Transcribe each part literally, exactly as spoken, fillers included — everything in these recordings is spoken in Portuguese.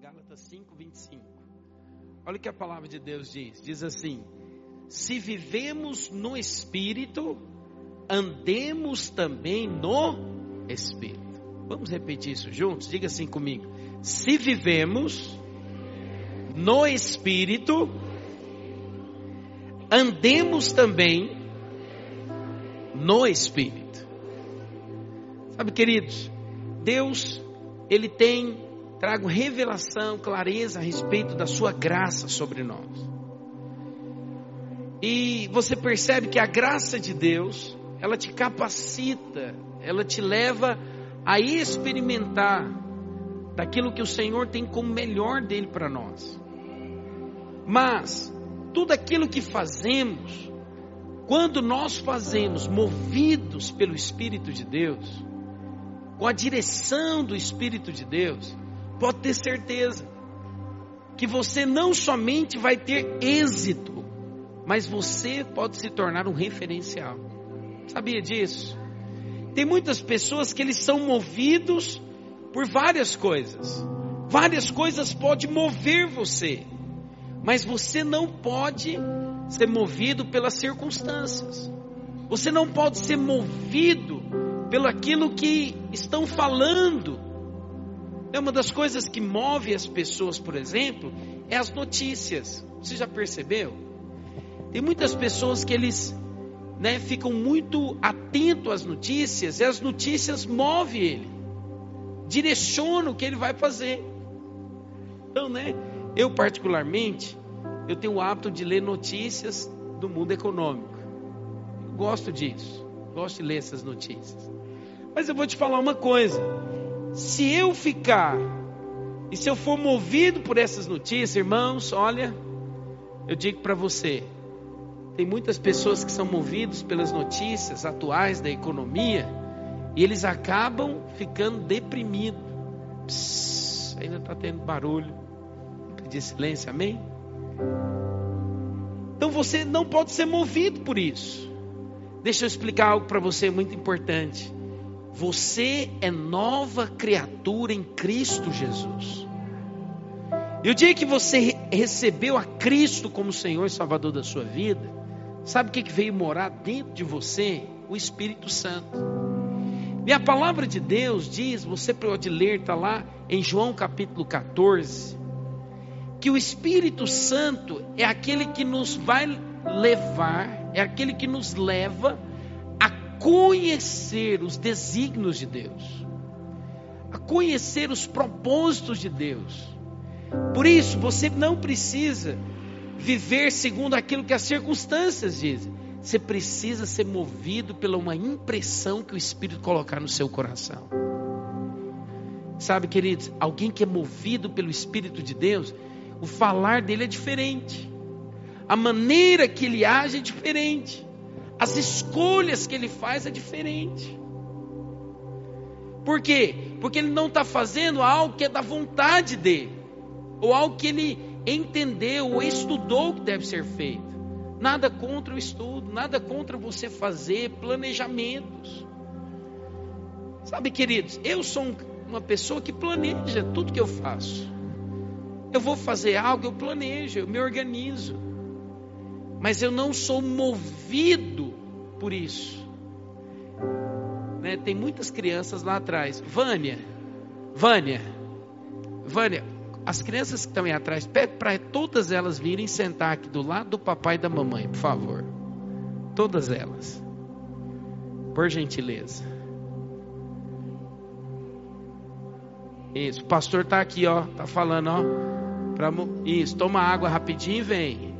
Gálatas cinco, vinte e cinco. Olha o que a palavra de Deus diz. Diz assim: se vivemos no Espírito, andemos também no Espírito. Vamos repetir isso juntos? Diga assim comigo: se vivemos no Espírito, andemos também no Espírito. Sabe, queridos, Deus, Ele tem trago revelação, clareza a respeito da sua graça sobre nós. E você percebe que a graça de Deus, ela te capacita, ela te leva a experimentar daquilo que o Senhor tem como melhor dele para nós. Mas tudo aquilo que fazemos, quando nós fazemos movidos pelo Espírito de Deus, com a direção do Espírito de Deus, pode ter certeza que você não somente vai ter êxito, mas você pode se tornar um referencial. Sabia disso? Tem muitas pessoas que eles são movidos por várias coisas. Várias coisas podem mover você, mas você não pode ser movido pelas circunstâncias. Você não pode ser movido pelo aquilo que estão falando. É uma das coisas que move as pessoas, por exemplo, é as notícias. Você já percebeu? Tem muitas pessoas que eles, né, ficam muito atentos às notícias, e as notícias movem ele, direcionam o que ele vai fazer. Então, né, eu particularmente, eu tenho o hábito de ler notícias do mundo econômico. Eu gosto disso, gosto de ler essas notícias. Mas eu vou te falar uma coisa: se eu ficar, e se eu for movido por essas notícias, irmãos, olha, eu digo para você, tem muitas pessoas que são movidas pelas notícias atuais da economia, e eles acabam ficando deprimidos. Psss, ainda está tendo barulho. Vou pedir silêncio, amém? Então você não pode ser movido por isso. Deixa eu explicar algo para você muito importante. Você é nova criatura em Cristo Jesus. E o dia que você recebeu a Cristo como Senhor e Salvador da sua vida, sabe o que veio morar dentro de você? O Espírito Santo. E a palavra de Deus diz, você pode ler, está lá em João capítulo catorze, que o Espírito Santo é aquele que nos vai levar, é aquele que nos leva conhecer os desígnios de Deus, a conhecer os propósitos de Deus. Por isso, você não precisa viver segundo aquilo que as circunstâncias dizem. Você precisa ser movido pela uma impressão que o Espírito colocar no seu coração. Sabe, queridos, alguém que é movido pelo Espírito de Deus, o falar dele é diferente, a maneira que ele age é diferente, as escolhas que ele faz é diferente. Por quê? Porque ele não está fazendo algo que é da vontade dele, ou algo que ele entendeu ou estudou que deve ser feito. Nada contra o estudo, nada contra você fazer planejamentos. Sabe, queridos, eu sou um, uma pessoa que planeja tudo que eu faço. Eu vou fazer algo, eu planejo, eu me organizo. Mas eu não sou movido por isso, né? Tem muitas crianças lá atrás. Vânia, Vânia, Vânia, as crianças que estão aí atrás, pede para todas elas virem sentar aqui do lado do papai e da mamãe, por favor. Todas elas, por gentileza. Isso, o pastor está aqui, ó, está falando, ó, pra, isso, toma água rapidinho e vem.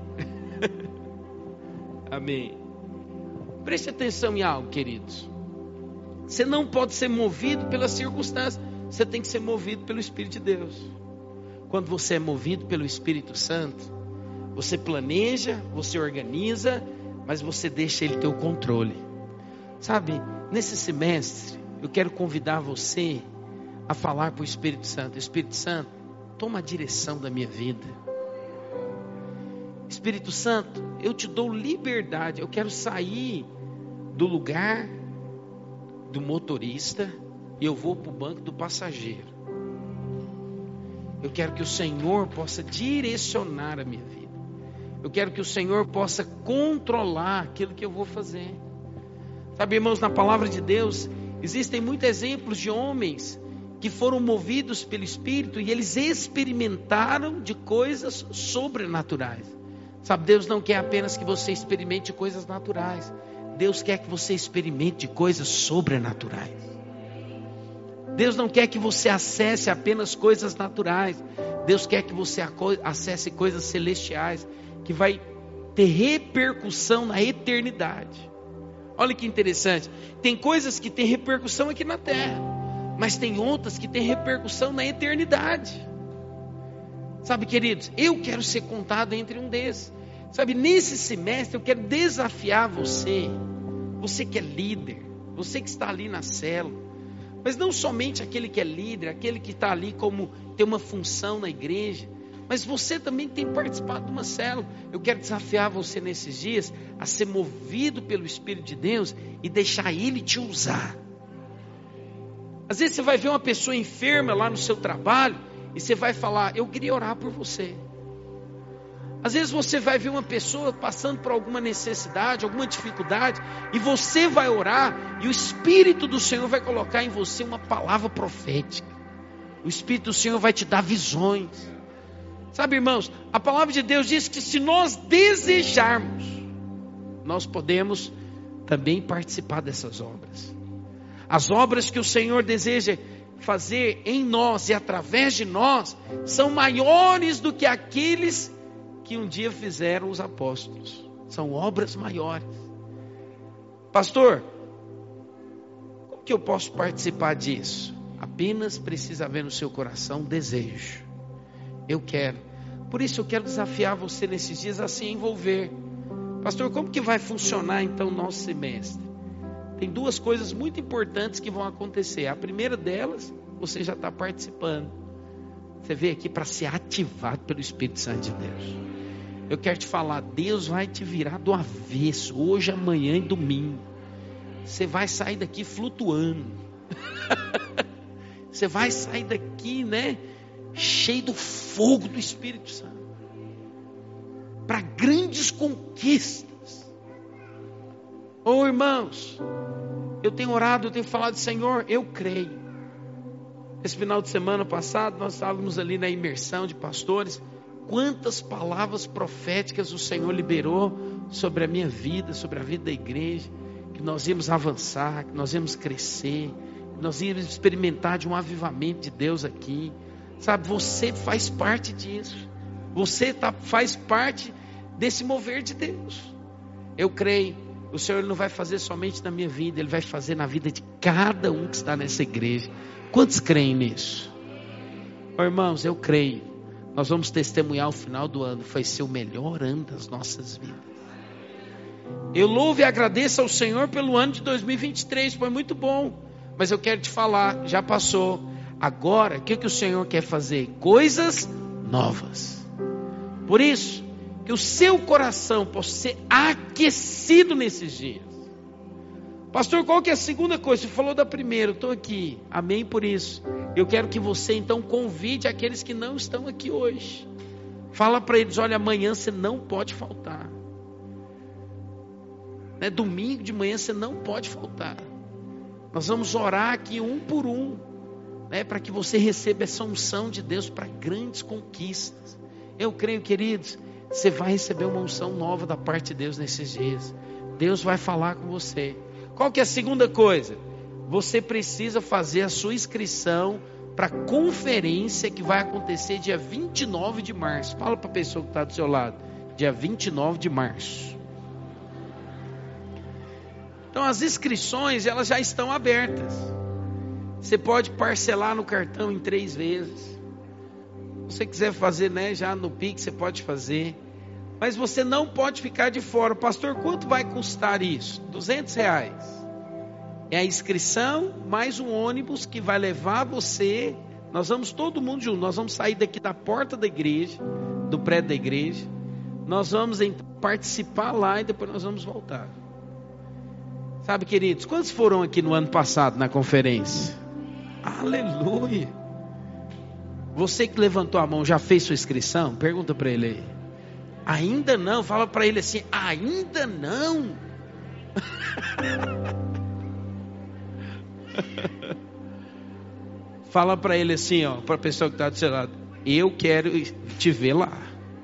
Amém. Preste atenção em algo, queridos. Você não pode ser movido pelas circunstâncias. Você tem que ser movido pelo Espírito de Deus. Quando você é movido pelo Espírito Santo, você planeja, você organiza, mas você deixa ele ter o controle. Sabe, nesse semestre, eu quero convidar você a falar para o Espírito Santo: Espírito Santo, toma a direção da minha vida. Espírito Santo, eu te dou liberdade. Eu quero sair do lugar do motorista e eu vou para o banco do passageiro. Eu quero que o Senhor possa direcionar a minha vida. Eu quero que o Senhor possa controlar aquilo que eu vou fazer. Sabe, irmãos, na palavra de Deus, existem muitos exemplos de homens que foram movidos pelo Espírito e eles experimentaram de coisas sobrenaturais. Sabe, Deus não quer apenas que você experimente coisas naturais. Deus quer que você experimente coisas sobrenaturais. Deus não quer que você acesse apenas coisas naturais. Deus quer que você acesse coisas celestiais, que vai ter repercussão na eternidade. Olha que interessante. Tem coisas que têm repercussão aqui na terra, mas tem outras que têm repercussão na eternidade. Sabe, queridos, eu quero ser contado entre um desses. Sabe, nesse semestre eu quero desafiar você. Você que é líder, você que está ali na célula, mas não somente aquele que é líder, aquele que está ali como tem uma função na igreja, mas você também tem participado de uma célula. Eu quero desafiar você nesses dias a ser movido pelo Espírito de Deus e deixar Ele te usar. Às vezes você vai ver uma pessoa enferma lá no seu trabalho e você vai falar: eu queria orar por você. Às vezes você vai ver uma pessoa passando por alguma necessidade, alguma dificuldade, e você vai orar, e o Espírito do Senhor vai colocar em você uma palavra profética. O Espírito do Senhor vai te dar visões. Sabe, irmãos, a palavra de Deus diz que se nós desejarmos, nós podemos também participar dessas obras. As obras que o Senhor deseja fazer em nós e através de nós são maiores do que aqueles que um dia fizeram os apóstolos. São obras maiores. Pastor, como que eu posso participar disso? Apenas precisa haver no seu coração um desejo. Eu quero. Por isso eu quero desafiar você nesses dias a se envolver. Pastor, como que vai funcionar então o nosso semestre? Tem duas coisas muito importantes que vão acontecer. A primeira delas, você já está participando. Você veio aqui para ser ativado pelo Espírito Santo de Deus. Eu quero te falar, Deus vai te virar do avesso, hoje, amanhã e domingo. Você vai sair daqui flutuando. Você vai sair daqui, né, cheio do fogo do Espírito Santo, para grandes conquistas. Oh, irmãos, eu tenho orado, eu tenho falado: Senhor, eu creio. Esse final de semana passado, nós estávamos ali na imersão de pastores. Quantas palavras proféticas o Senhor liberou sobre a minha vida, sobre a vida da igreja, que nós íamos avançar, que nós íamos crescer, que nós íamos experimentar de um avivamento de Deus aqui. Sabe, você faz parte disso. Você tá, faz parte desse mover de Deus. Eu creio, o Senhor não vai fazer somente na minha vida, Ele vai fazer na vida de cada um que está nessa igreja. Quantos creem nisso? Oh, irmãos, eu creio. Nós vamos testemunhar o final do ano. Vai ser o melhor ano das nossas vidas. Eu louvo e agradeço ao Senhor pelo ano de dois mil e vinte e três. Foi muito bom. Mas eu quero te falar, já passou. Agora, o que, que o Senhor quer fazer? Coisas novas. Por isso, que o seu coração possa ser aquecido nesses dias. Pastor, qual que é a segunda coisa? Você falou da primeira, eu estou aqui. Amém por isso. Eu quero que você então convide aqueles que não estão aqui hoje. Fala para eles: olha, amanhã você não pode faltar. Né? Domingo de manhã você não pode faltar. Nós vamos orar aqui um por um, né? Para que você receba essa unção de Deus para grandes conquistas. Eu creio, queridos, você vai receber uma unção nova da parte de Deus nesses dias. Deus vai falar com você. Qual que é a segunda coisa? Você precisa fazer a sua inscrição para a conferência que vai acontecer dia vinte e nove de março. Fala para a pessoa que está do seu lado. Dia vinte e nove de março. Então as inscrições, elas já estão abertas. Você pode parcelar no cartão em três vezes. Se você quiser fazer, né, já no Pix, você pode fazer. Mas você não pode ficar de fora. Pastor, quanto vai custar isso? duzentos reais. É a inscrição mais um ônibus que vai levar você. Nós vamos todo mundo junto. Nós vamos sair daqui da porta da igreja, do prédio da igreja. Nós vamos então participar lá e depois nós vamos voltar. Sabe, queridos, quantos foram aqui no ano passado na conferência? Aleluia! Você que levantou a mão, já fez sua inscrição? Pergunta para ele aí. Ainda não? Fala para ele assim, ainda não? Fala para ele assim, ó, para a pessoa que está do seu lado, eu quero te ver lá.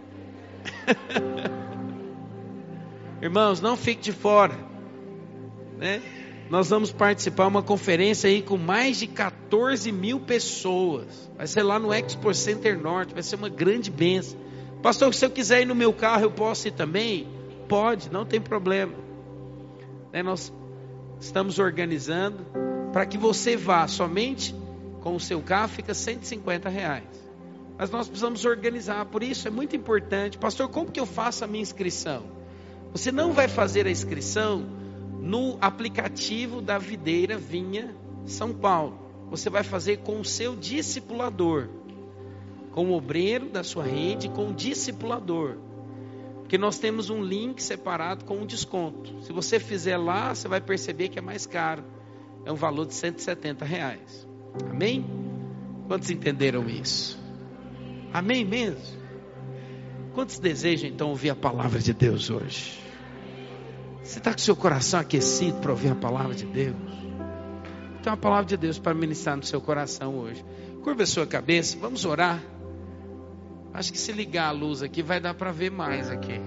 Irmãos, não fique de fora, né? Nós vamos participar de uma conferência aí com mais de quatorze mil pessoas. Vai ser lá no Expo Center Norte, vai ser uma grande bênção. Pastor, se eu quiser ir no meu carro, eu posso ir também? Pode, não tem problema. Né? Nós estamos organizando para que você vá somente com o seu carro, fica cento e cinquenta reais. Mas nós precisamos organizar, por isso é muito importante. Pastor, como que eu faço a minha inscrição? Você não vai fazer a inscrição no aplicativo da Videira Vinha São Paulo. Você vai fazer com o seu discipulador, com o obreiro da sua rede, com o discipulador, porque nós temos um link separado com um desconto. Se você fizer lá, você vai perceber que é mais caro, é um valor de cento e setenta reais. Amém? Quantos entenderam isso? Amém mesmo? Quantos desejam então ouvir a palavra de Deus hoje? Você está com seu coração aquecido para ouvir a palavra de Deus? Tem uma palavra de Deus para ministrar no seu coração hoje. Curva a sua cabeça, vamos orar. Acho que se ligar a luz aqui vai dar para ver mais aqui.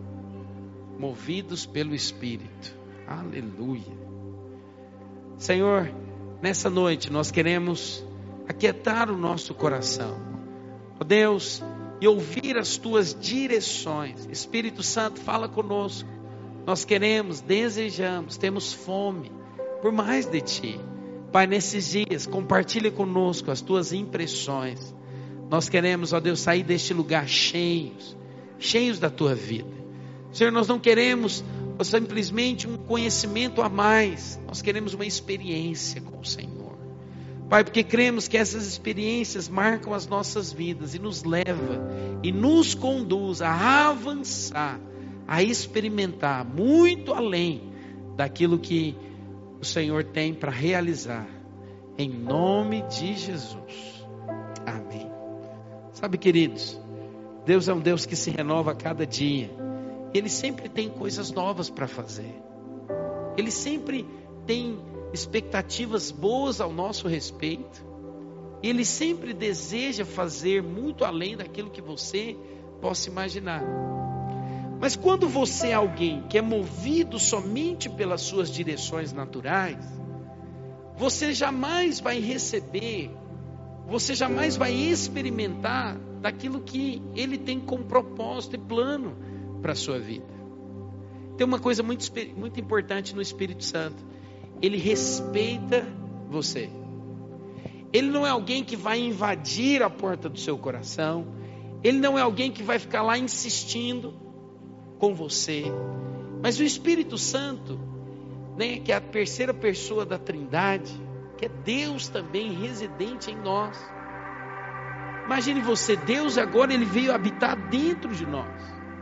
Movidos pelo Espírito. Aleluia. Senhor, nessa noite nós queremos aquietar o nosso coração, ó Deus, e ouvir as tuas direções. Espírito Santo, fala conosco. Nós queremos, desejamos, temos fome por mais de Ti. Pai, nesses dias, compartilha conosco as Tuas impressões. Nós queremos, ó Deus, sair deste lugar cheios, cheios da Tua vida. Senhor, nós não queremos simplesmente um conhecimento a mais. Nós queremos uma experiência com o Senhor. Pai, porque cremos que essas experiências marcam as nossas vidas e nos leva e nos conduz a avançar, a experimentar muito além daquilo que o Senhor tem para realizar, em nome de Jesus, amém. Sabe, queridos, Deus é um Deus que se renova a cada dia, Ele sempre tem coisas novas para fazer, Ele sempre tem expectativas boas ao nosso respeito, Ele sempre deseja fazer muito além daquilo que você possa imaginar. Mas quando você é alguém que é movido somente pelas suas direções naturais, você jamais vai receber, você jamais vai experimentar daquilo que Ele tem como propósito e plano para a sua vida. Tem uma coisa muito, muito importante no Espírito Santo: Ele respeita você. Ele não é alguém que vai invadir a porta do seu coração, Ele não é alguém que vai ficar lá insistindo com você, mas o Espírito Santo, né, que é a terceira pessoa da Trindade, que é Deus também residente em nós. Imagine você, Deus agora Ele veio habitar dentro de nós.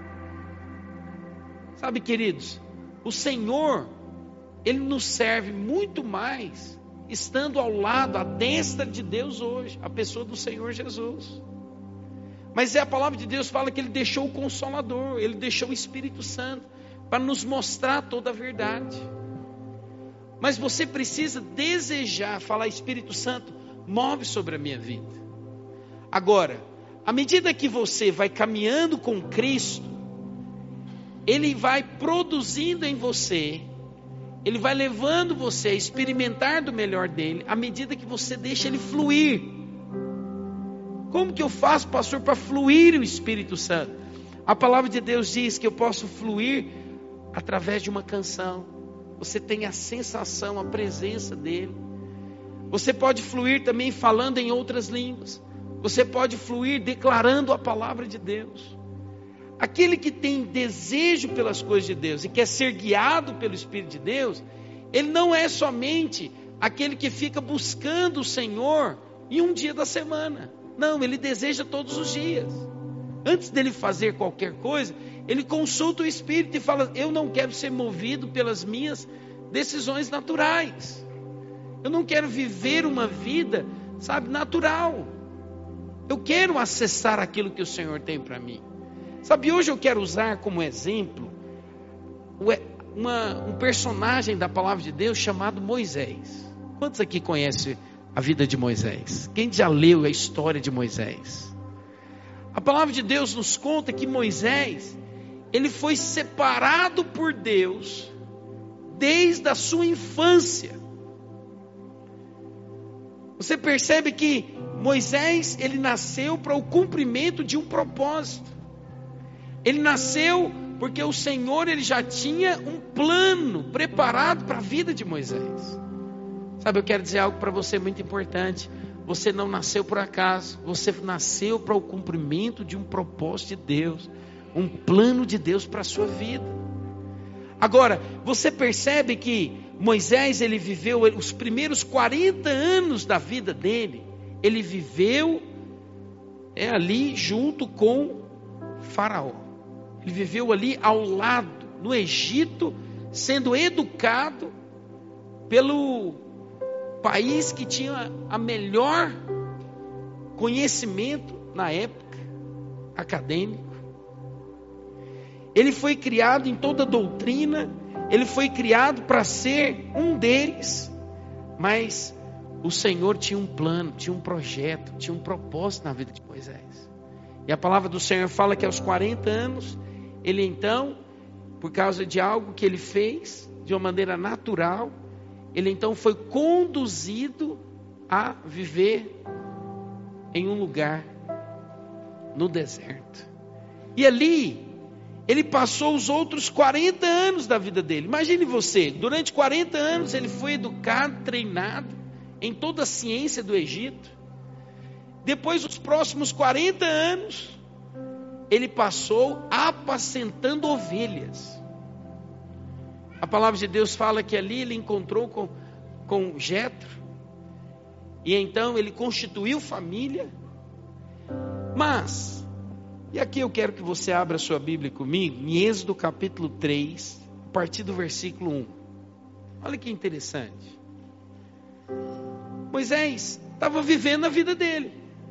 Sabe, queridos, o Senhor, Ele nos serve muito mais estando ao lado, à destra de Deus hoje, a pessoa do Senhor Jesus. Mas é a palavra de Deus fala que Ele deixou o Consolador, Ele deixou o Espírito Santo para nos mostrar toda a verdade. Mas você precisa desejar, falar: Espírito Santo, move sobre a minha vida. Agora, à medida que você vai caminhando com Cristo, Ele vai produzindo em você, Ele vai levando você a experimentar do melhor dEle, à medida que você deixa Ele fluir. Como que eu faço, pastor, para fluir o Espírito Santo? A palavra de Deus diz que eu posso fluir através de uma canção. Você tem a sensação, a presença dEle. Você pode fluir também falando em outras línguas. Você pode fluir declarando a palavra de Deus. Aquele que tem desejo pelas coisas de Deus e quer ser guiado pelo Espírito de Deus, ele não é somente aquele que fica buscando o Senhor em um dia da semana. Não, ele deseja todos os dias. Antes dele fazer qualquer coisa, ele consulta o Espírito e fala: eu não quero ser movido pelas minhas decisões naturais. Eu não quero viver uma vida, sabe, natural. Eu quero acessar aquilo que o Senhor tem para mim. Sabe, hoje eu quero usar como exemplo uma, um personagem da palavra de Deus chamado Moisés. Quantos aqui conhecem a vida de Moisés? Quem já leu a história de Moisés? A palavra de Deus nos conta que Moisés, ele foi separado por Deus desde a sua infância. Você percebe que Moisés, ele nasceu para o cumprimento de um propósito. Ele nasceu porque o Senhor, ele já tinha um plano preparado para a vida de Moisés. Sabe, eu quero dizer algo para você muito importante. Você não nasceu por acaso. Você nasceu para o cumprimento de um propósito de Deus. Um plano de Deus para a sua vida. Agora, você percebe que Moisés, ele viveu os primeiros quarenta anos da vida dele. Ele viveu é, ali junto com Faraó. Ele viveu ali ao lado, no Egito, sendo educado pelo país que tinha a melhor conhecimento na época, acadêmico. Ele foi criado em toda doutrina, ele foi criado para ser um deles, mas o Senhor tinha um plano, tinha um projeto, tinha um propósito na vida de Moisés. E a palavra do Senhor fala que aos quarenta anos, ele então, por causa de algo que ele fez, de uma maneira natural, ele então foi conduzido a viver em um lugar no deserto. E ali, ele passou os outros quarenta anos da vida dele. Imagine você, durante quarenta anos ele foi educado, treinado em toda a ciência do Egito. Depois dos próximos quarenta anos, ele passou apacentando ovelhas. A palavra de Deus fala que ali ele encontrou com, com Jetro. E então ele constituiu família. Mas, e aqui eu quero que você abra a sua Bíblia comigo, em Êxodo capítulo três, a partir do versículo um. Olha que interessante. Moisés estava vivendo a vida dele.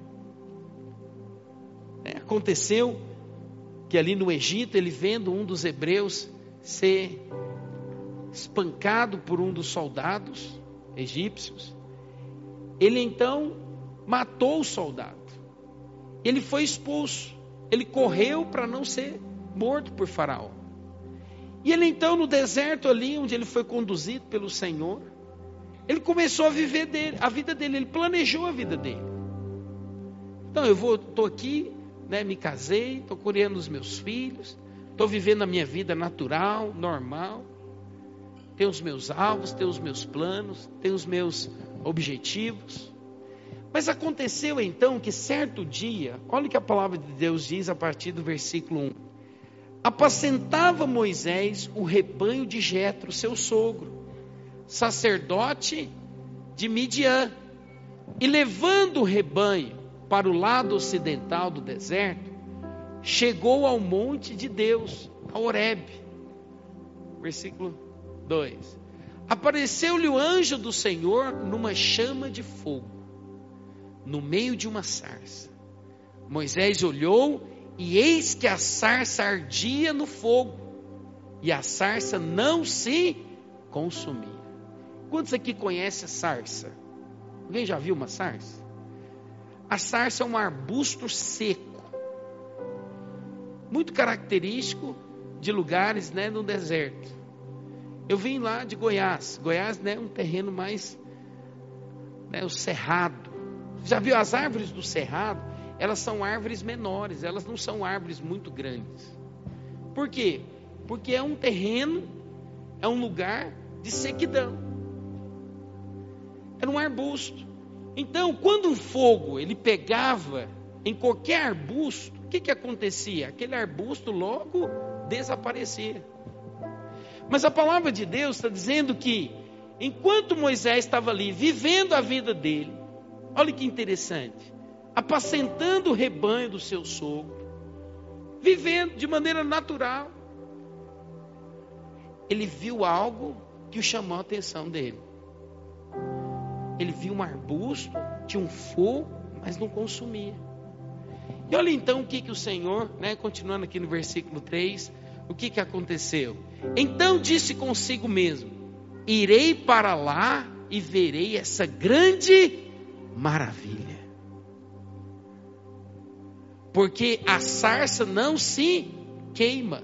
É, aconteceu que ali no Egito, ele vendo um dos hebreus ser espancado por um dos soldados egípcios, ele então matou o soldado. Ele foi expulso. Ele correu para não ser morto por Faraó. E ele então no deserto ali, onde ele foi conduzido pelo Senhor, ele começou a viver dele, a vida dele, ele planejou a vida dele. Então eu vou, estou aqui, né, me casei, estou criando os meus filhos, estou vivendo a minha vida natural, normal, tenho os meus alvos, tenho os meus planos, tenho os meus objetivos. Mas aconteceu então que certo dia, olha o que a palavra de Deus diz a partir do versículo um. Apacentava Moisés o rebanho de Jetro, seu sogro, sacerdote de Midian, e levando o rebanho para o lado ocidental do deserto, chegou ao monte de Deus, a Horebe. Versículo dois. Apareceu-lhe o anjo do Senhor numa chama de fogo, no meio de uma sarça. Moisés olhou e eis que a sarça ardia no fogo, e a sarça não se consumia. Quantos aqui conhecem a sarça? Alguém já viu uma sarça? A sarça é um arbusto seco, muito característico de lugares, né, no deserto. Eu vim lá de Goiás. Goiás, né, é um terreno mais, né, o cerrado. Já viu as árvores do cerrado? Elas são árvores menores, elas não são árvores muito grandes. Por quê? Porque é um terreno, é um lugar de sequidão. Era um arbusto. Então, quando um fogo ele pegava em qualquer arbusto, o que que acontecia? Aquele arbusto logo desaparecia. Mas a palavra de Deus está dizendo que enquanto Moisés estava ali vivendo a vida dele, olha que interessante, apacentando o rebanho do seu sogro, vivendo de maneira natural, ele viu algo que o chamou a atenção dele. Ele viu um arbusto, tinha um fogo, mas não consumia. E olha então o que, que o Senhor, né, continuando aqui no versículo três, o que, que aconteceu? Então disse consigo mesmo: irei para lá e verei essa grande maravilha. Porque a sarça não se queima.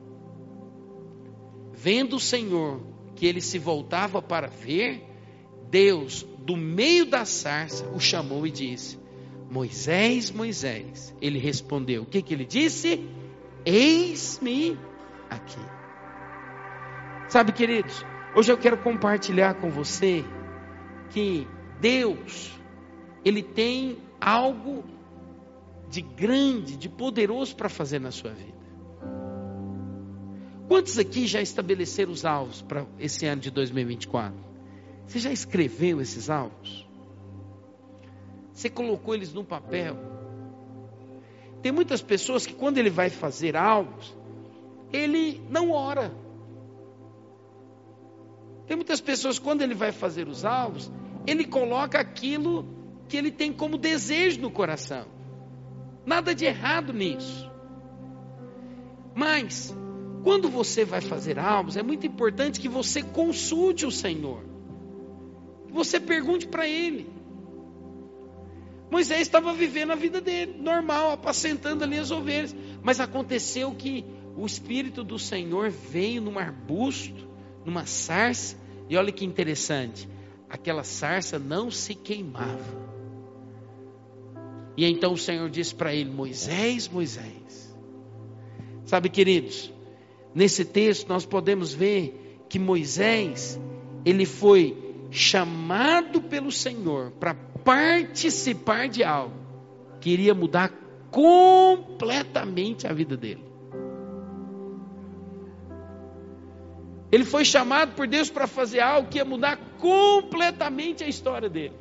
Vendo o Senhor que ele se voltava para ver, Deus, do meio da sarça, o chamou e disse: Moisés, Moisés. Ele respondeu. O que, que ele disse? Eis-me aqui. Sabe, queridos, hoje eu quero compartilhar com você que Deus, Ele tem algo de grande, de poderoso para fazer na sua vida. Quantos aqui já estabeleceram os alvos para esse ano de dois mil e vinte e quatro? Você já escreveu esses alvos? Você colocou eles no papel? Tem muitas pessoas que quando ele vai fazer alvos, ele não ora. Tem muitas pessoas que quando ele vai fazer os alvos, ele coloca aquilo que ele tem como desejo no coração. Nada de errado nisso. Mas, quando você vai fazer alvos, é muito importante que você consulte o Senhor. Que você pergunte para Ele. Moisés estava vivendo a vida dele, normal, apacentando ali as ovelhas. Mas aconteceu que o Espírito do Senhor veio num arbusto, numa sarça. E olha que interessante, aquela sarça não se queimava. E então o Senhor disse para ele: Moisés, Moisés. Sabe, queridos, nesse texto nós podemos ver que Moisés, ele foi chamado pelo Senhor para participar de algo que iria mudar completamente a vida dele. Ele foi chamado por Deus para fazer algo que ia mudar completamente a história dele.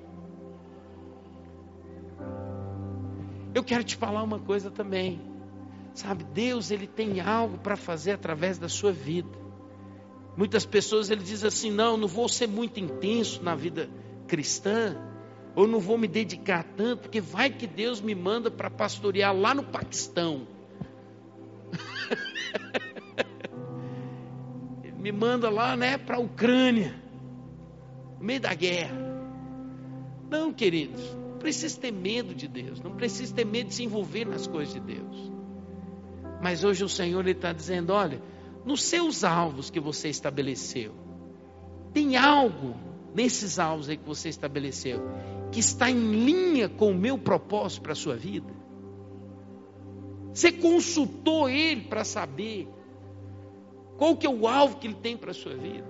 Eu quero te falar uma coisa também. Sabe, Deus, Ele tem algo para fazer através da sua vida. Muitas pessoas, ele diz assim: não, não vou ser muito intenso na vida cristã, ou não vou me dedicar tanto, porque vai que Deus me manda para pastorear lá no Paquistão. Ele me manda lá, né, para a Ucrânia, no meio da guerra. Não, queridos, não precisa ter medo de Deus, não precisa ter medo de se envolver nas coisas de Deus. Mas hoje o Senhor, Ele está dizendo: olha, nos seus alvos que você estabeleceu, tem algo nesses alvos aí que você estabeleceu, que está em linha com o meu propósito para a sua vida? Você consultou Ele para saber qual que é o alvo que Ele tem para a sua vida?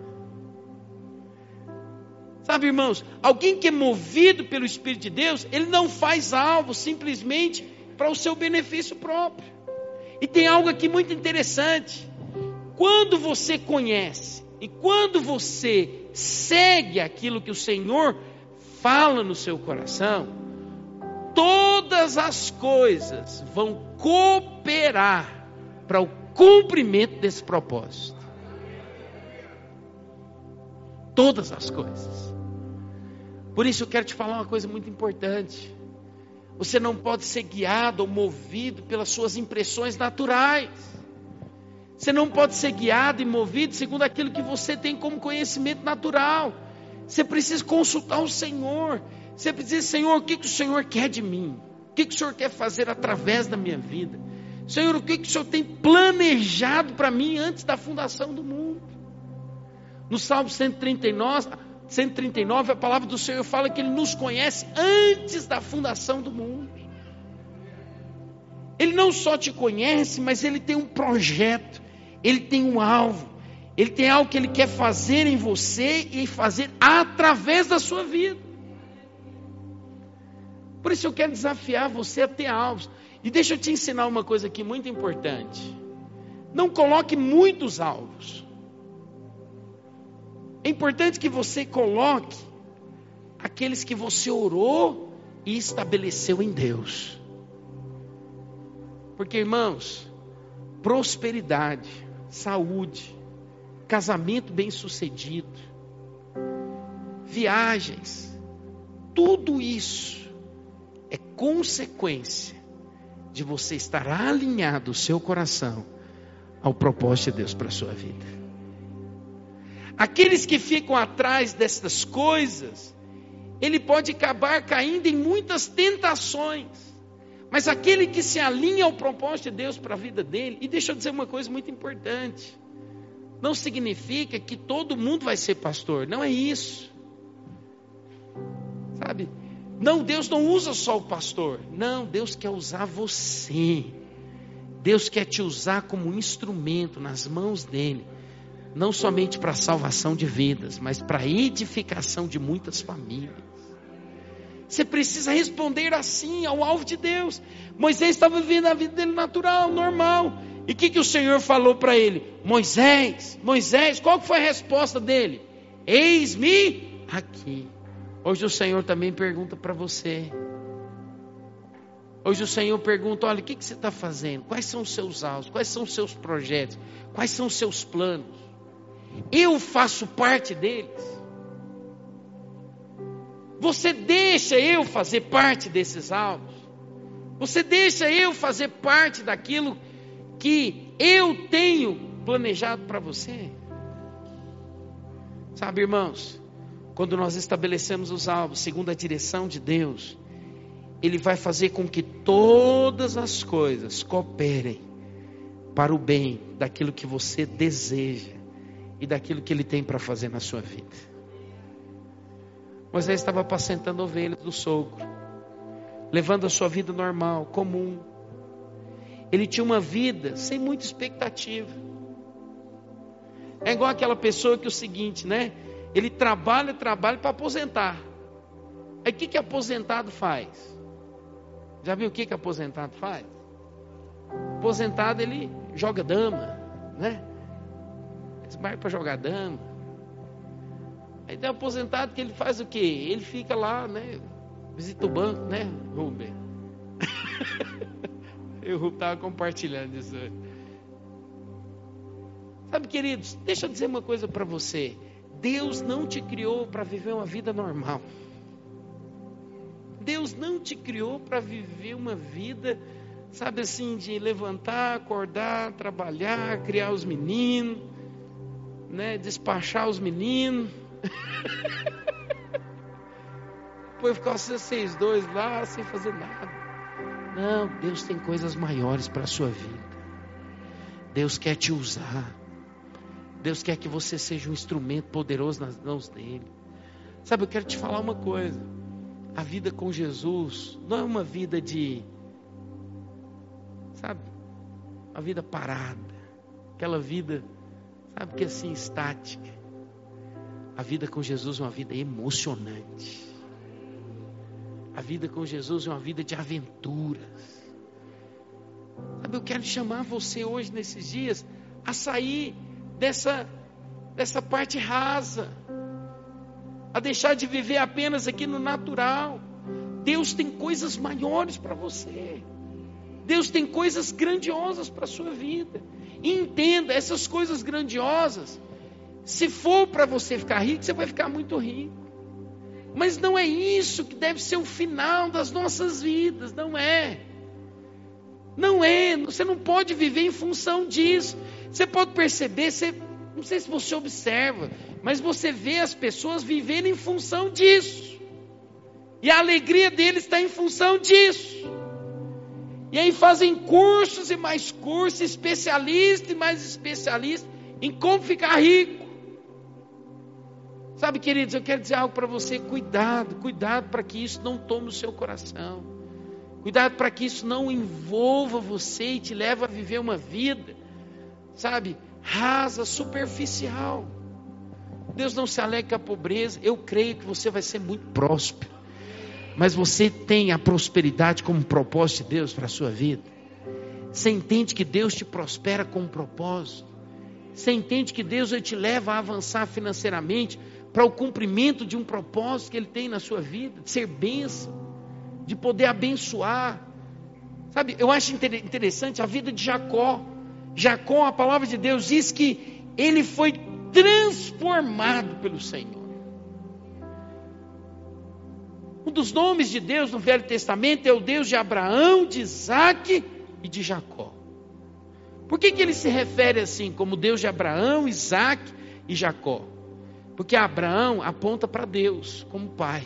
Sabe, irmãos, alguém que é movido pelo Espírito de Deus, ele não faz alvo simplesmente para o seu benefício próprio. E tem algo aqui muito interessante. Quando você conhece e quando você segue aquilo que o Senhor fala no seu coração, todas as coisas vão cooperar para o cumprimento desse propósito. Todas as coisas. Por isso eu quero te falar uma coisa muito importante. Você não pode ser guiado ou movido pelas suas impressões naturais. Você não pode ser guiado e movido segundo aquilo que você tem como conhecimento natural. Você precisa consultar o Senhor. Você precisa dizer: Senhor, o que, que o Senhor quer de mim? O que, que o Senhor quer fazer através da minha vida? Senhor, o que, que o Senhor tem planejado para mim antes da fundação do mundo? No Salmo cento e trinta e nove, cento e trinta e nove, a palavra do Senhor fala que Ele nos conhece antes da fundação do mundo. Ele não só te conhece, mas Ele tem um projeto, Ele tem um alvo, Ele tem algo que Ele quer fazer em você e fazer através da sua vida. Por isso eu quero desafiar você a ter alvos. E deixa eu te ensinar uma coisa aqui muito importante. Não coloque muitos alvos. É importante que você coloque aqueles que você orou e estabeleceu em Deus. Porque, irmãos, prosperidade, saúde, casamento bem-sucedido, viagens, tudo isso é consequência de você estar alinhado o seu coração ao propósito de Deus para a sua vida. Aqueles que ficam atrás dessas coisas, ele pode acabar caindo em muitas tentações. Mas aquele que se alinha ao propósito de Deus para a vida dele, e deixa eu dizer uma coisa muito importante, não significa que todo mundo vai ser pastor, não é isso. Sabe? Não, Deus não usa só o pastor. Não, Deus quer usar você. Deus quer te usar como um instrumento nas mãos dele. Não somente para a salvação de vidas, mas para a edificação de muitas famílias. Você precisa responder assim ao alvo de Deus. Moisés estava vivendo a vida dele natural, normal. E o que, que o Senhor falou para ele? Moisés, Moisés, qual foi a resposta dele? Eis-me aqui. Hoje o Senhor também pergunta para você. Hoje o Senhor pergunta, olha, o que, que você está fazendo? Quais são os seus alvos? Quais são os seus projetos? Quais são os seus planos? Eu faço parte deles. Você deixa eu fazer parte desses alvos? Você deixa eu fazer parte daquilo que eu tenho planejado para você? Sabe, irmãos, quando nós estabelecemos os alvos segundo a direção de Deus, Ele vai fazer com que todas as coisas cooperem para o bem daquilo que você deseja e daquilo que Ele tem para fazer na sua vida. Moisés estava apacentando ovelhas do sogro, levando a sua vida normal, comum. Ele tinha uma vida sem muita expectativa. É igual aquela pessoa que é o seguinte, né? Ele trabalha, trabalha para aposentar. Aí o que que aposentado faz? Já viu o que que aposentado faz? Aposentado, ele joga dama, né? Ele vai para jogar dama. Aí tem um aposentado que ele faz o quê? Ele fica lá, né? Visita o banco, né, Rubem? Eu, o Rubem estava compartilhando isso hoje. Sabe, queridos, deixa eu dizer uma coisa para você. Deus não te criou para viver uma vida normal. Deus não te criou para viver uma vida, sabe assim, de levantar, acordar, trabalhar, criar os meninos, né, despachar os meninos. Depois ficar vocês dois lá sem fazer nada. Não, Deus tem coisas maiores para a sua vida. Deus quer te usar. Deus quer que você seja um instrumento poderoso nas mãos dele. Sabe, eu quero te falar uma coisa. A vida com Jesus não é uma vida de, sabe, uma vida parada. Aquela vida, sabe, que assim, estática. A vida com Jesus é uma vida emocionante. A vida com Jesus é uma vida de aventuras. Sabe, eu quero chamar você hoje, nesses dias, a sair dessa, dessa parte rasa, a deixar de viver apenas aqui no natural. Deus tem coisas maiores para você. Deus tem coisas grandiosas para a sua vida. E entenda, essas coisas grandiosas, se for para você ficar rico, você vai ficar muito rico. Mas não é isso que deve ser o final das nossas vidas, não é. Não é, você não pode viver em função disso. Você pode perceber, você, não sei se você observa, mas você vê as pessoas vivendo em função disso. E a alegria deles está em função disso. E aí fazem cursos e mais cursos, especialistas e mais especialistas em como ficar rico. Sabe, queridos, eu quero dizer algo para você. Cuidado, cuidado para que isso não tome o seu coração. Cuidado para que isso não envolva você e te leve a viver uma vida, sabe, rasa, superficial. Deus não se alegra com a pobreza. Eu creio que você vai ser muito próspero. Mas você tem a prosperidade como propósito de Deus para a sua vida. Você entende que Deus te prospera com um propósito. Você entende que Deus te leva a avançar financeiramente para o cumprimento de um propósito que Ele tem na sua vida, de ser bênção, de poder abençoar. Sabe, eu acho interessante a vida de Jacó. Jacó, a palavra de Deus diz que ele foi transformado pelo Senhor. dos nomes de Deus no Velho Testamento é o Deus de Abraão, de Isaque e de Jacó. Por que que ele se refere assim, como Deus de Abraão, Isaque e Jacó? Porque Abraão aponta para Deus como pai.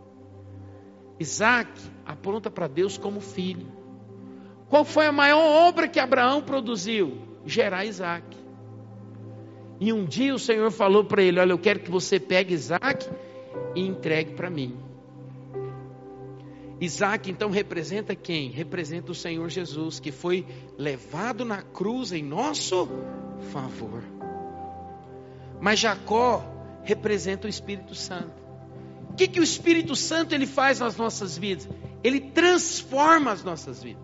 Isaque aponta para Deus como filho. Qual foi a maior obra que Abraão produziu? Gerar Isaque. E um dia o Senhor falou para ele: olha, eu quero que você pegue Isaque e entregue para mim. Isaque então representa quem? Representa o Senhor Jesus, que foi levado na cruz em nosso favor. Mas Jacó representa o Espírito Santo. O que que o Espírito Santo ele faz nas nossas vidas? Ele transforma as nossas vidas.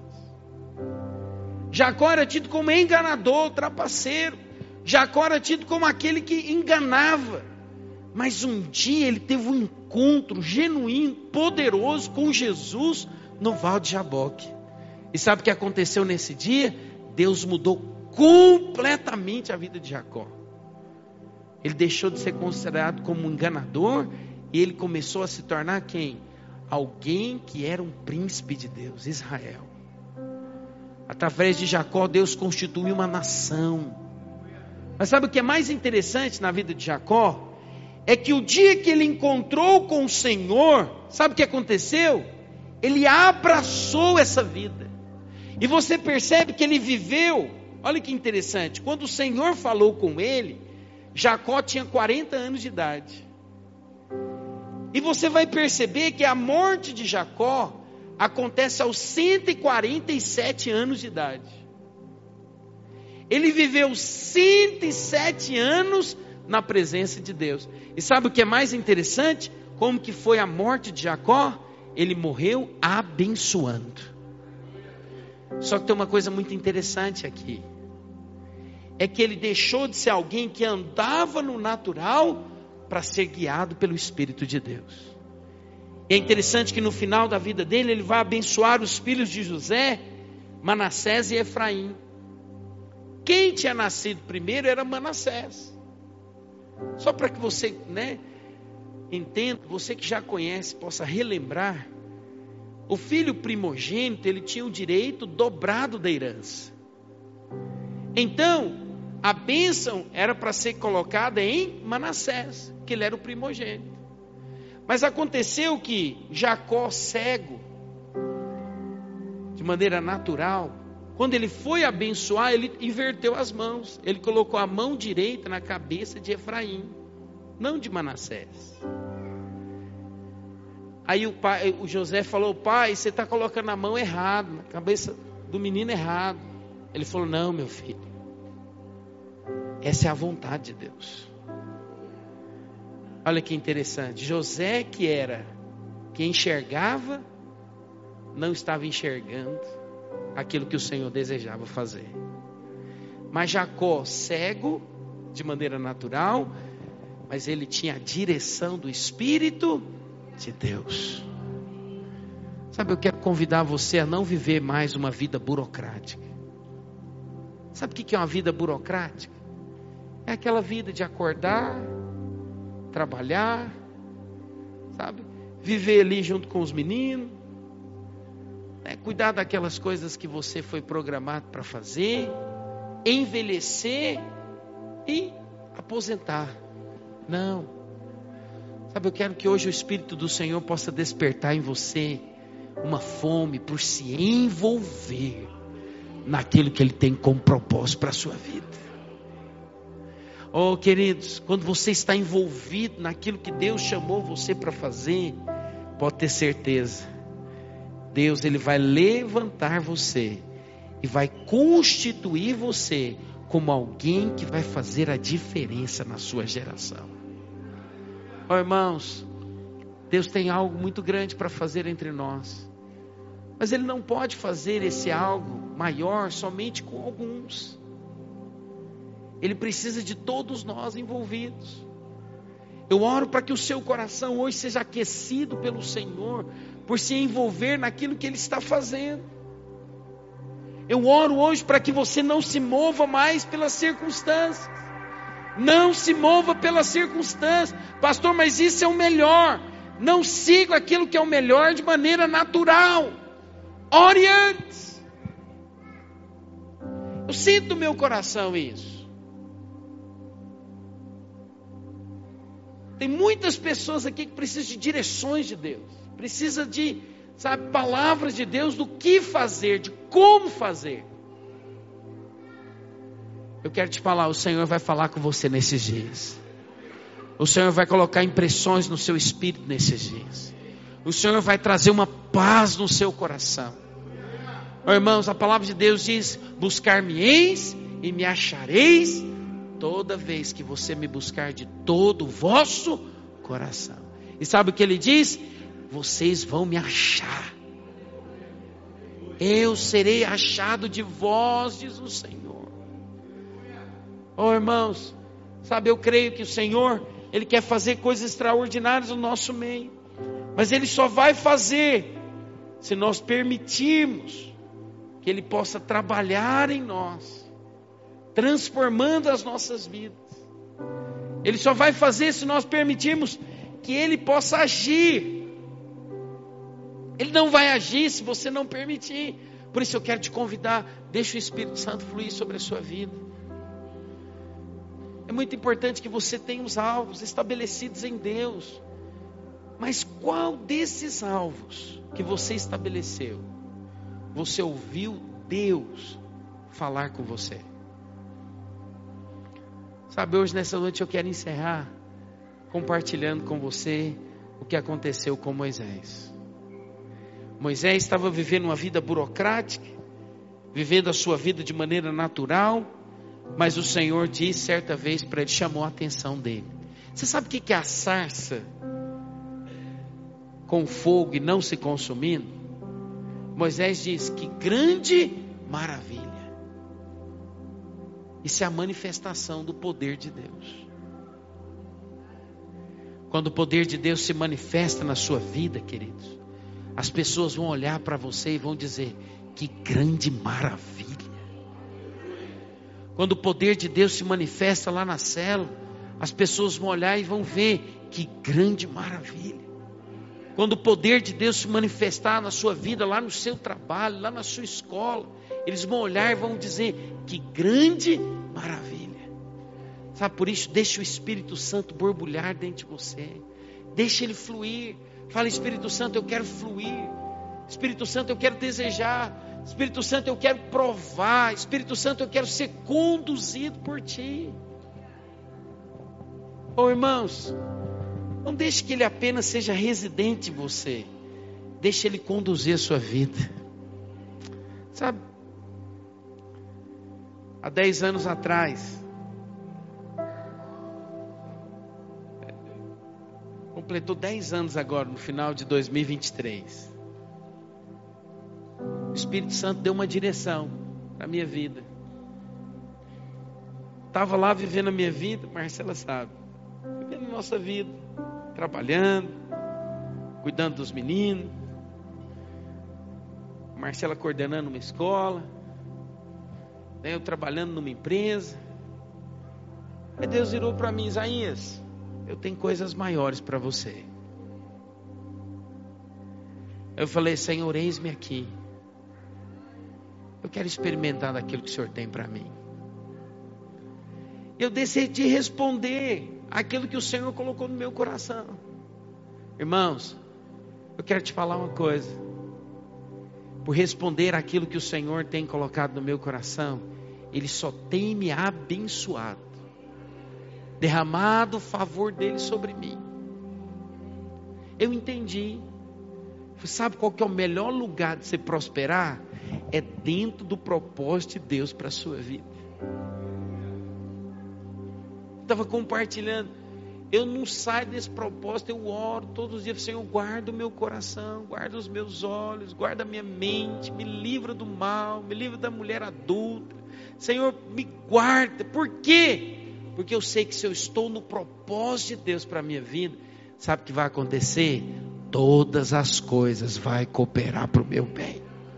Jacó era tido como enganador, trapaceiro. Jacó era tido como aquele que enganava. Mas um dia ele teve um encontro genuíno, poderoso com Jesus no Val de Jaboque. E sabe o que aconteceu nesse dia? Deus mudou completamente a vida de Jacó. Ele deixou de ser considerado como um enganador e ele começou a se tornar quem? Alguém que era um príncipe de Deus, Israel. Através de Jacó, Deus constituiu uma nação. Mas sabe o que é mais interessante na vida de Jacó? É que o dia que ele encontrou com o Senhor, sabe o que aconteceu? Ele abraçou essa vida. E você percebe que ele viveu, olha que interessante, quando o Senhor falou com ele, Jacó tinha quarenta anos de idade. E você vai perceber que a morte de Jacó acontece aos cento e quarenta e sete anos de idade. Ele viveu cento e sete anos na presença de Deus. E sabe o que é mais interessante? Como que foi a morte de Jacó? Ele morreu abençoando. Só que tem uma coisa muito interessante aqui. É que ele deixou de ser alguém que andava no natural para ser guiado pelo Espírito de Deus. E é interessante que no final da vida dele, ele vai abençoar os filhos de José, Manassés e Efraim. Quem tinha nascido primeiro era Manassés. Só para que você, né, entenda, você que já conhece, possa relembrar. O filho primogênito, ele tinha o direito dobrado da herança. Então, a bênção era para ser colocada em Manassés, que ele era o primogênito. Mas aconteceu que Jacó, cego, de maneira natural, quando ele foi abençoar, ele inverteu as mãos. Ele colocou a mão direita na cabeça de Efraim, não de Manassés. Aí o, pai, o José falou: pai, você está colocando a mão errada, na cabeça do menino errado. Ele falou: não, meu filho, essa é a vontade de Deus. Olha que interessante, José, que era quem enxergava, não estava enxergando aquilo que o Senhor desejava fazer. Mas Jacó, cego, de maneira natural, mas ele tinha a direção do Espírito de Deus. Sabe, eu quero convidar você a não viver mais uma vida burocrática. Sabe o que é uma vida burocrática? É aquela vida de acordar, trabalhar, sabe? Viver ali junto com os meninos, né? Cuidar daquelas coisas que você foi programado para fazer, envelhecer e aposentar. Não. Sabe, eu quero que hoje o Espírito do Senhor possa despertar em você uma fome por se envolver naquilo que Ele tem como propósito para a sua vida. Oh, queridos, quando você está envolvido naquilo que Deus chamou você para fazer, pode ter certeza, Deus ele vai levantar você e vai constituir você como alguém que vai fazer a diferença na sua geração. Oh, irmãos, Deus tem algo muito grande para fazer entre nós, mas Ele não pode fazer esse algo maior somente com alguns. Ele precisa de todos nós envolvidos. Eu oro para que o seu coração hoje seja aquecido pelo Senhor, por se envolver naquilo que Ele está fazendo. Eu oro hoje para que você não se mova mais pelas circunstâncias. Não se mova pelas circunstâncias. Pastor, mas isso é o melhor. Não siga aquilo que é o melhor de maneira natural. Ore antes. Eu sinto no meu coração isso. Tem muitas pessoas aqui que precisam de direções de Deus. Precisa de, sabe, palavras de Deus do que fazer, de como fazer. Eu quero te falar, o Senhor vai falar com você nesses dias. O Senhor vai colocar impressões no seu espírito nesses dias. O Senhor vai trazer uma paz no seu coração. Oh, irmãos, a palavra de Deus diz: buscar-me-eis e me achareis toda vez que você me buscar de todo o vosso coração. E sabe o que ele diz? Vocês vão me achar. Eu serei achado de vós, diz o Senhor. Oh, irmãos, sabe, eu creio que o Senhor, Ele quer fazer coisas extraordinárias no nosso meio. Mas Ele só vai fazer se nós permitirmos que Ele possa trabalhar em nós, transformando as nossas vidas. Ele só vai fazer se nós permitirmos que Ele possa agir. Ele não vai agir se você não permitir. Por isso eu quero te convidar, deixa o Espírito Santo fluir sobre a sua vida. É muito importante que você tenha os alvos estabelecidos em Deus. Mas qual desses alvos que você estabeleceu, você ouviu Deus falar com você? Sabe, hoje nessa noite eu quero encerrar compartilhando com você o que aconteceu com Moisés. Moisés estava vivendo uma vida burocrática, vivendo a sua vida de maneira natural, mas o Senhor disse certa vez para ele, chamou a atenção dele. Você sabe o que é a sarça com fogo e não se consumindo? Moisés diz: que grande maravilha. Isso é a manifestação do poder de Deus. Quando o poder de Deus se manifesta na sua vida, queridos, as pessoas vão olhar para você e vão dizer: que grande maravilha. Quando o poder de Deus se manifesta lá na célula, as pessoas vão olhar e vão ver: que grande maravilha. Quando o poder de Deus se manifestar na sua vida, lá no seu trabalho, lá na sua escola, eles vão olhar e vão dizer: que grande maravilha. Sabe, por isso, deixa o Espírito Santo borbulhar dentro de você. Deixa ele fluir. Fala: Espírito Santo, eu quero fluir. Espírito Santo, eu quero desejar. Espírito Santo, eu quero provar. Espírito Santo, eu quero ser conduzido por Ti. Oh, irmãos, não deixe que Ele apenas seja residente em você. Deixe Ele conduzir a sua vida. Sabe, há dez anos atrás, completou dez anos agora, no final de dois mil e vinte e três. O Espírito Santo deu uma direção para a minha vida. Estava lá vivendo a minha vida, Marcela sabe, vivendo a nossa vida, trabalhando, cuidando dos meninos, Marcela coordenando uma escola, eu trabalhando numa empresa. Aí Deus virou para mim: Isaías, eu tenho coisas maiores para você. Eu falei: Senhor, eis-me aqui. Eu quero experimentar daquilo que o Senhor tem para mim. Eu decidi responder aquilo que o Senhor colocou no meu coração. Irmãos, eu quero te falar uma coisa. Por responder aquilo que o Senhor tem colocado no meu coração, Ele só tem me abençoado, derramado o favor dele sobre mim. Eu entendi. Sabe qual que é o melhor lugar de você prosperar? É dentro do propósito de Deus para a sua vida. Estava compartilhando. Eu não saio desse propósito. Eu oro todos os dias: Senhor, guarda o meu coração, guarda os meus olhos, guarda a minha mente, me livra do mal, me livra da mulher adulta. Senhor, me guarda. Por quê? Porque eu sei que se eu estou no propósito de Deus para a minha vida, sabe o que vai acontecer? Todas as coisas vão cooperar para o meu bem.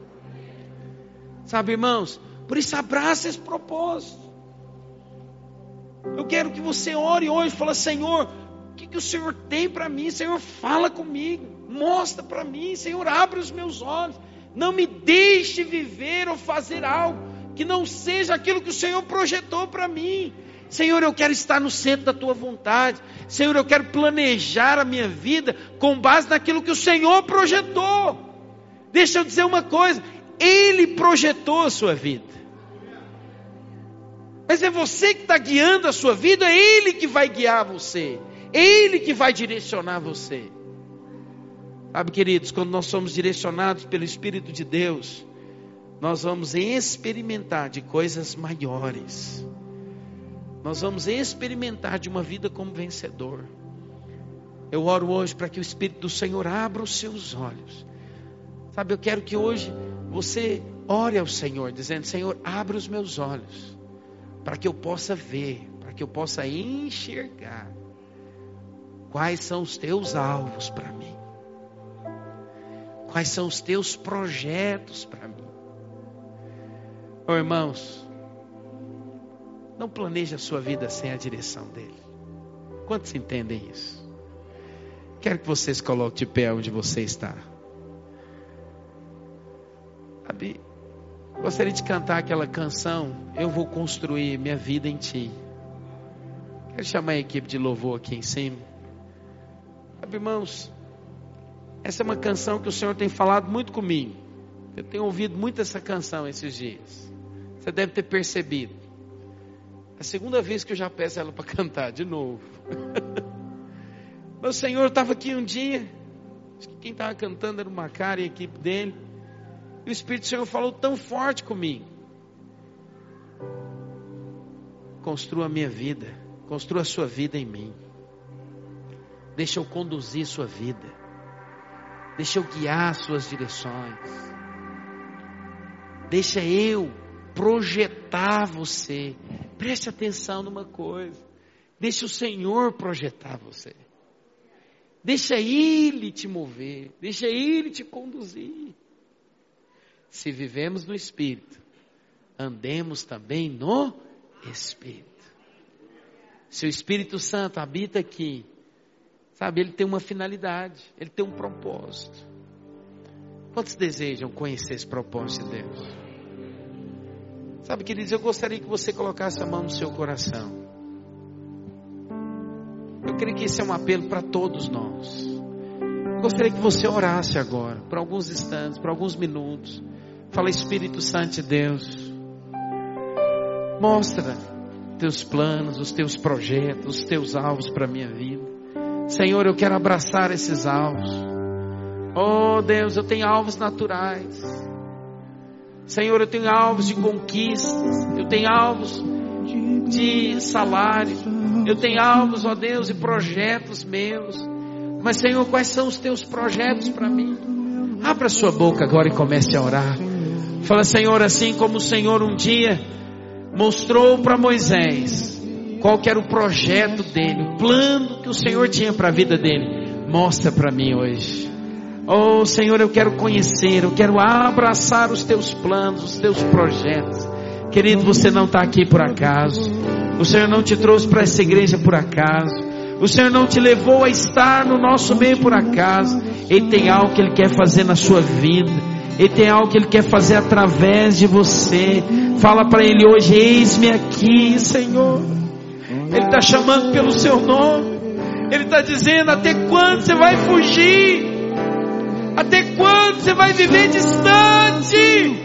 Sabe, irmãos, por isso abraça esse propósito. Eu quero que você ore hoje e fale: Senhor, que, que o Senhor tem para mim? Senhor, fala comigo, mostra para mim. Senhor, abre os meus olhos. Não me deixe viver ou fazer algo que não seja aquilo que o Senhor projetou para mim. Senhor, eu quero estar no centro da tua vontade. Senhor, eu quero planejar a minha vida com base naquilo que o Senhor projetou. Deixa eu dizer uma coisa, Ele projetou a sua vida. Mas é você que está guiando a sua vida, é Ele que vai guiar você. É Ele que vai direcionar você. Sabe, queridos, quando nós somos direcionados pelo Espírito de Deus, nós vamos experimentar de coisas maiores. Nós vamos experimentar de uma vida como vencedor. Eu oro hoje para que o Espírito do Senhor abra os seus olhos. Sabe, eu quero que hoje você ore ao Senhor, dizendo: Senhor, abre os meus olhos, para que eu possa ver, para que eu possa enxergar quais são os teus alvos para mim. Quais são os teus projetos para mim. Oh, irmãos, não planeje a sua vida sem a direção dele. Quantos entendem isso? Quero que vocês coloquem de pé onde você está. Sabe, gostaria de cantar aquela canção: Eu vou construir minha vida em ti. Quero chamar a equipe de louvor aqui em cima. Sabe, irmãos, essa é uma canção que o Senhor tem falado muito comigo. Eu tenho ouvido muito essa canção esses dias. Você deve ter percebido. É a segunda vez que eu já peço ela para cantar de novo. Meu Senhor estava aqui um dia. Acho que quem estava cantando era o Macari e a equipe dele. E o Espírito do Senhor falou tão forte comigo: construa a minha vida, construa a sua vida em mim. Deixa eu conduzir sua vida. Deixa eu guiar as suas direções. Deixa eu projetar você. Preste atenção numa coisa. Deixa o Senhor projetar você. Deixa Ele te mover. Deixa Ele te conduzir. Se vivemos no Espírito, andemos também no Espírito. Se o Espírito Santo habita aqui, sabe, Ele tem uma finalidade, Ele tem um propósito. Quantos desejam conhecer esse propósito de Deus? Sabe, queridos, eu gostaria que você colocasse a mão no seu coração. Eu creio que esse é um apelo para todos nós. Eu gostaria que você orasse agora, por alguns instantes, por alguns minutos. Fala: Espírito Santo de Deus, mostra teus planos, os teus projetos, os teus alvos para a minha vida. Senhor, eu quero abraçar esses alvos. Oh Deus, eu tenho alvos naturais. Senhor, eu tenho alvos de conquistas. Eu tenho alvos de salário. Eu tenho alvos, ó Deus, e projetos meus. Mas Senhor, quais são os teus projetos para mim? Abra sua boca agora e comece a orar. Fala: Senhor, assim como o Senhor um dia mostrou para Moisés qual que era o projeto dele, o plano que o Senhor tinha para a vida dele, mostra para mim hoje. Oh Senhor, eu quero conhecer, eu quero abraçar os teus planos, os teus projetos. Querido, você não está aqui por acaso. O Senhor não te trouxe para essa igreja por acaso. O Senhor não te levou a estar no nosso meio por acaso. Ele tem algo que Ele quer fazer na sua vida. Ele tem algo que Ele quer fazer através de você. Fala para Ele hoje: eis-me aqui, Senhor. Ele está chamando pelo seu nome. Ele está dizendo: até quando você vai fugir? Até quando você vai viver distante?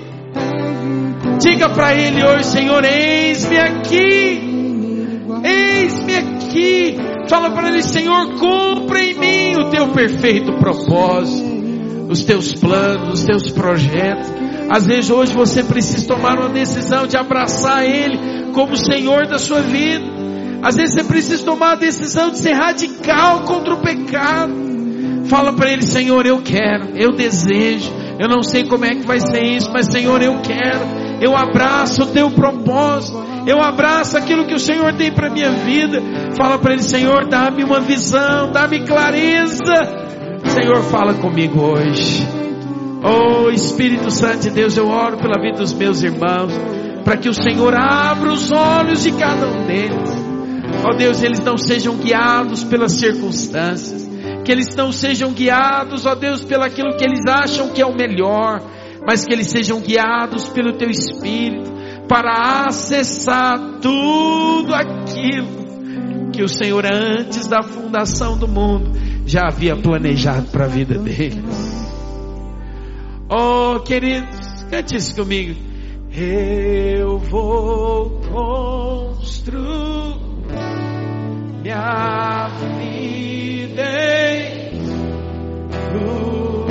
Diga para Ele hoje: Senhor, eis-me aqui. Eis-me aqui. Fala para Ele: Senhor, cumpra em mim o teu perfeito propósito, os teus planos, os teus projetos. Às vezes hoje você precisa tomar uma decisão de abraçar Ele como Senhor da sua vida. Às vezes você precisa tomar a decisão de ser radical contra o pecado. Fala para Ele: Senhor, eu quero, eu desejo. Eu não sei como é que vai ser isso, mas Senhor, eu quero. Eu abraço o teu propósito. Eu abraço aquilo que o Senhor tem para minha vida. Fala para Ele: Senhor, dá-me uma visão, dá-me clareza. Senhor, fala comigo hoje. Oh Espírito Santo de Deus, eu oro pela vida dos meus irmãos, para que o Senhor abra os olhos de cada um deles. Ó Deus, eles não sejam guiados pelas circunstâncias, que eles não sejam guiados, ó Deus, pelo aquilo que eles acham que é o melhor, mas que eles sejam guiados pelo Teu Espírito, para acessar tudo aquilo que o Senhor, antes da fundação do mundo, já havia planejado para a vida deles. Oh, queridos, cante isso comigo. Eu vou construir minha vida em Tu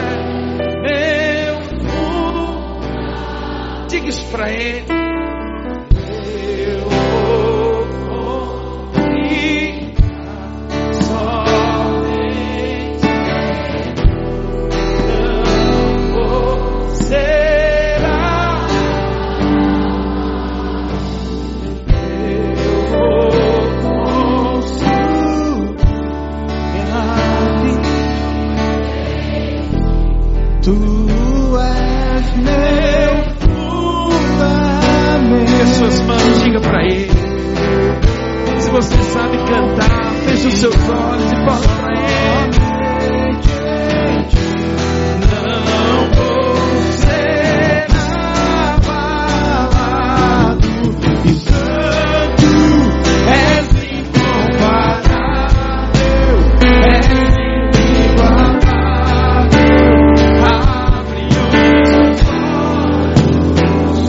é meu fundo. Diga isso para Ele. Eu vou construir somente, não vou será. Eu vou construir minha vida. Tu és meu. Pegue as suas mãos, diga para Ele. Se você sabe cantar, feche os seus olhos e fala para Ele. Não vou ser abalado, e santo és incomparável, és inigualável. Abre os olhos,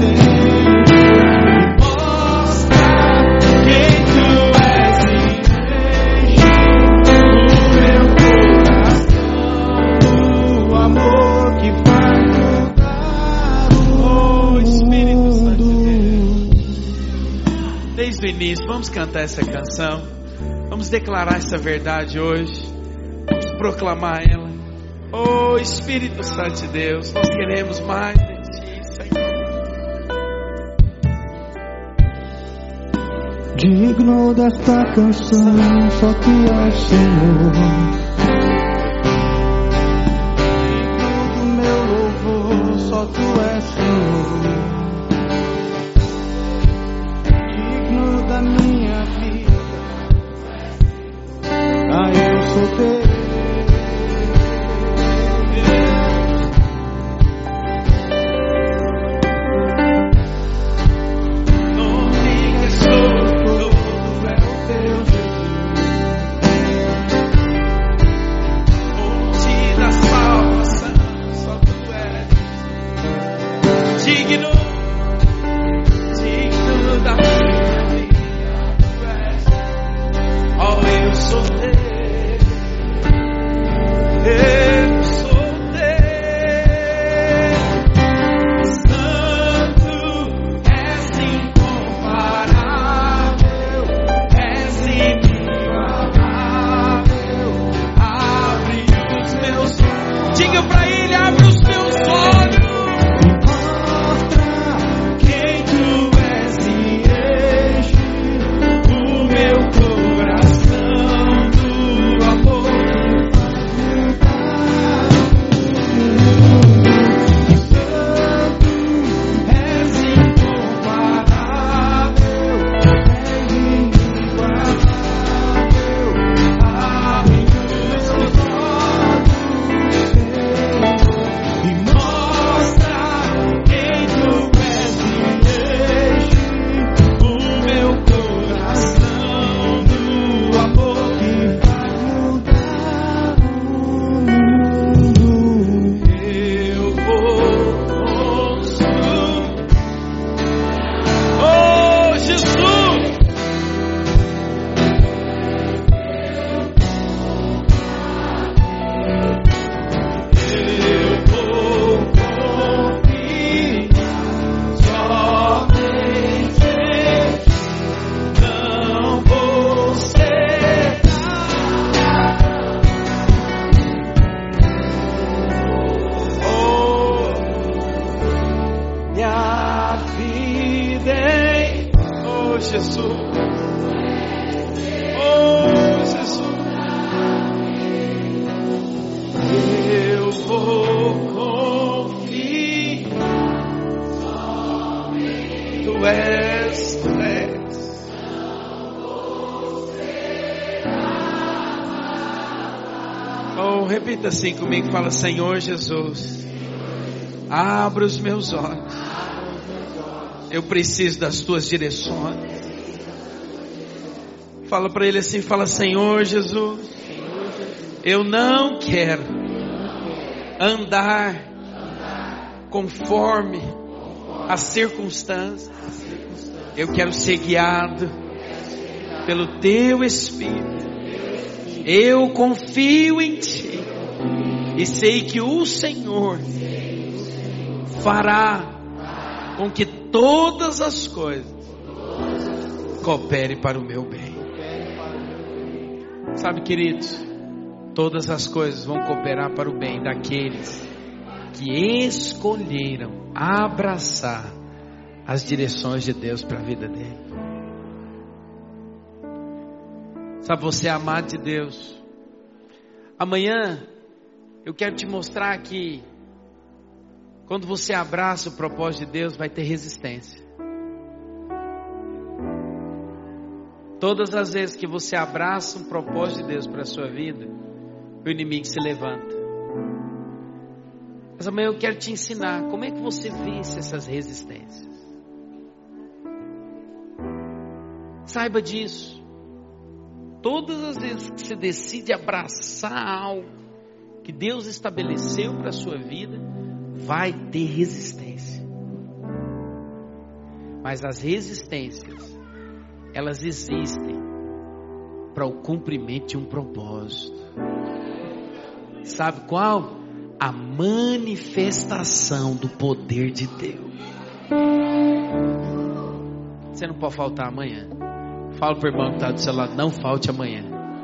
desde o início, vamos cantar essa canção, vamos declarar essa verdade hoje, vamos proclamar ela. Oh Espírito Santo de Deus, nós queremos mais de Ti, Senhor. Digno desta canção, só Tu és Senhor. Digno do meu louvor, só Tu és Senhor. Digno da minha vida, ah, eu sou Teu. repita assim comigo, fala: Senhor Jesus, abra os meus olhos, eu preciso das tuas direções. Fala para ele assim, fala: Senhor Jesus, eu não quero andar conforme as circunstâncias, eu quero ser guiado pelo teu Espírito. Eu confio em ti e sei que o Senhor fará com que todas as coisas cooperem para o meu bem. Sabe, queridos, todas as coisas vão cooperar para o bem daqueles que escolheram abraçar as direções de Deus para a vida dele. Sabe, você é amado de Deus. Amanhã eu quero te mostrar que quando você abraça o propósito de Deus, vai ter resistência. Todas as vezes que você abraça um propósito de Deus para a sua vida, o inimigo se levanta. Mas amanhã eu quero te ensinar como é que você vence essas resistências. Saiba disso. Todas as vezes que você decide abraçar algo que Deus estabeleceu para a sua vida, vai ter resistência. Mas as resistências, elas existem para o cumprimento de um propósito. Sabe qual? A manifestação do poder de Deus. Você não pode faltar amanhã. Fala para o irmão que está do seu lado: não falte amanhã.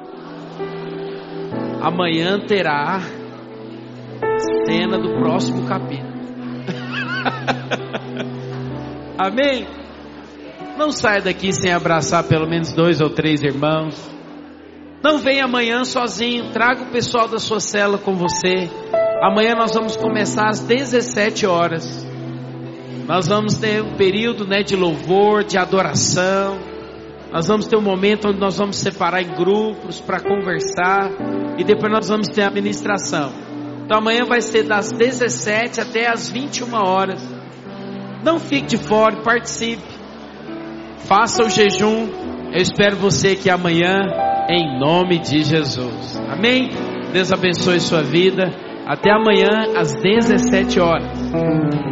Amanhã terá cena do próximo capítulo. Amém? Não saia daqui sem abraçar pelo menos dois ou três irmãos. Não venha amanhã sozinho. Traga o pessoal da sua célula com você. Amanhã nós vamos começar às dezessete horas. Nós vamos ter um período, né, de louvor, de adoração. Nós vamos ter um momento onde nós vamos separar em grupos para conversar. E depois nós vamos ter a ministração. Então amanhã vai ser das dezessete até as vinte e uma horas. Não fique de fora, participe. Faça o jejum. Eu espero você aqui amanhã, em nome de Jesus. Amém? Deus abençoe sua vida. Até amanhã às dezessete horas.